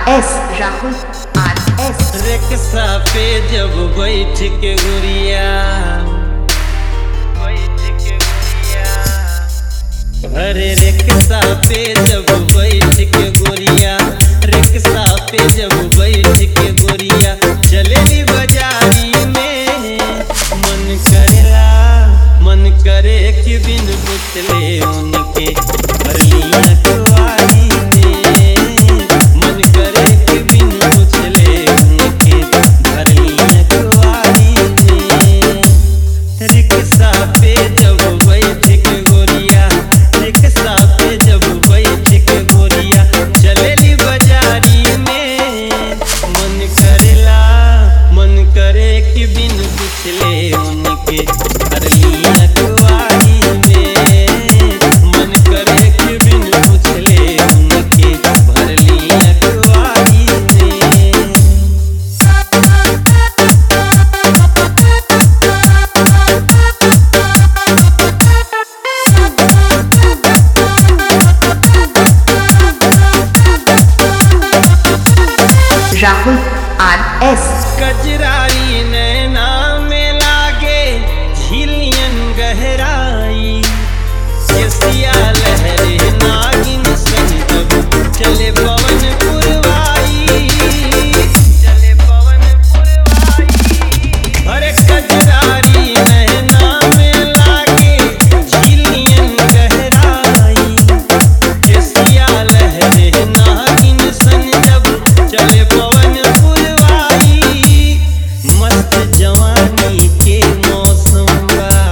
RS Rahul RS rickshaw पे जब बैठ के गुड़िया अरे रिक्शा पे जब बैठ के गुड़िया रिक्शा पे जब बैठ के गुड़िया चलेली बाजारी में मन करे कि बिन पुछले उनके भरलिया कुआरी में मन करे कि बिन पुछले उनके भरलिया कुआरी में रिक्शा पे जब बैठ के गोरिया रिक्शा पे जब बैठ के गोरिया चलेली बाजारी में मन करे कि बिन पुछले उनके भरलिया कुआरी में मन करे कि बिन पुछले उनके भरलिया कुआरी में राहुल RS कजराई नैना में लागे झिलियन गहराई केसिया लहरे नागिन सन जब चले पवन पुरवाई अरे कजराई नैना में लागे झिलियन गहराई केसिया लहरे नागिन सन जब चले पवन पुरवाई मस्त जवानी के मौसम बा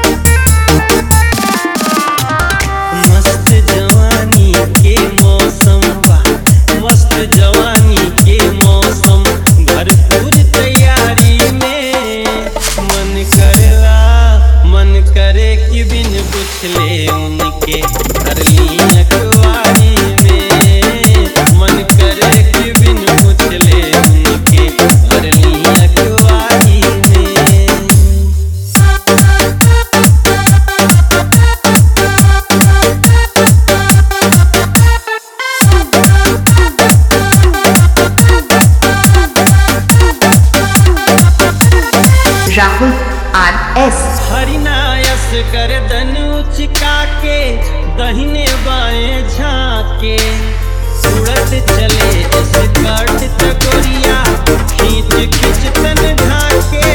मस्त जवानी के मौसम बा मस्त जवानी के मौसम भरपूर तैयारी में मन करे कि बिन पुछले उनके भरलिया कुआरी में मन करे कि बिन पुछले उनके भरलिया कुआरी में राहुल RS हरिनायस गर्दन उचका के दहिने बाएं झाके उड़त चले स्कर्ट तगोरिया खींच खींच तन ढाके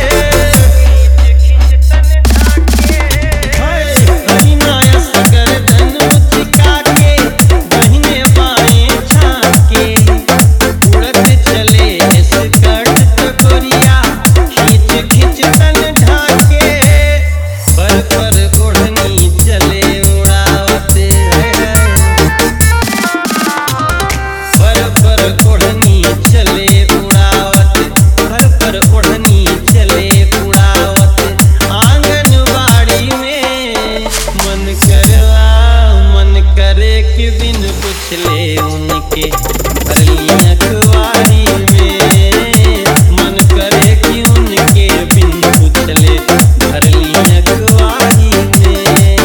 हरिनायस गर्दन उचका के दहिने बाएं झाके उड़त चले स्कर्ट तगोरिया खींच खींच तन ढाके पर ओढ़नी चले उड़ावते पर ओढ़नी चले उड़ावत पर ओढ़नी चले उड़ावत आंगनबाड़ी में मन करे कि बिन पुछले उनके भरलिया कुआरी में मन करे कि उनके बिन पुछले भरलिया कुआरी में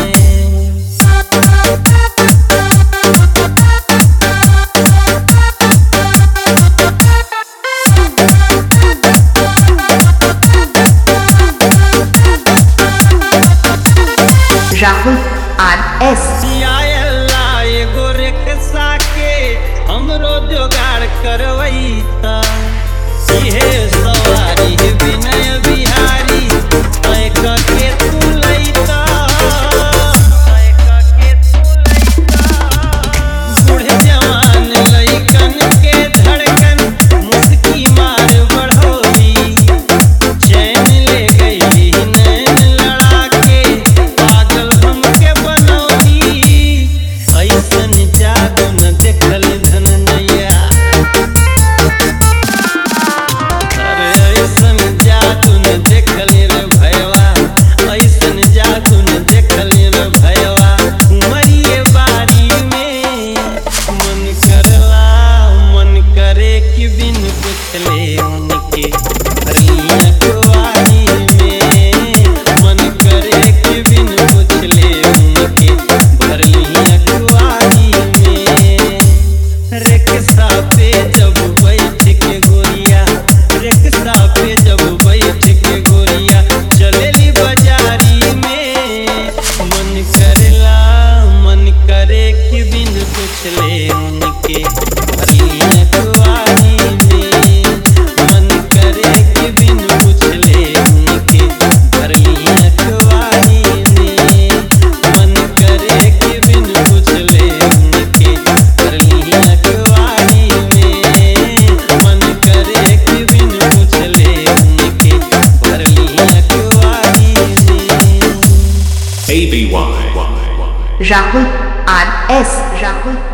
राहुल RS एगो रिक्शा के हमरो जोगाड़ करवैता इहे सवारी विनय बिहारी तय के तू लैता बूढ़े जवान लइकन के धड़कन मुस्की मार बढ़ोली चैन ले गई नैन लड़ा के पागल हमके बनौली ऐसन जादू न देखल धनैया अरे ऐसन जादू न देखल रे भैया ऐसन जादू न देखल रे भैया उमरिए बारी में मन करे कि बिन पुछले उनके भरलिया कुआरी में मन करे कि बिन पुछले उनके भरलिया कुआरी में रिक्शा रिक्शा पे जब बैठ के गोरिया, रिक्शा पे जब बैठ के गोरिया चलेली बाजारी में। मन करेला मन करे कि बिन पूछले उनके भरलिया कुआरी में। मन करे कि बिन पूछले उनके भरलिया कुआरी में। मन करे कि बिन पूछले उनके भरलिया कुआरी में। मन करे कि बिन पूछले उनके भरलिया कुआरी में। ABY. Rahul RS. Rahul